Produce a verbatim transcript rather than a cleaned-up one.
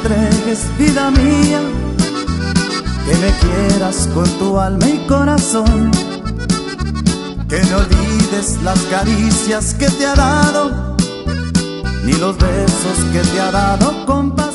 entregues, vida mía, que me quieras con tu alma y corazón, que no olvides las caricias que te ha dado, ni los besos que te ha dado, compadre.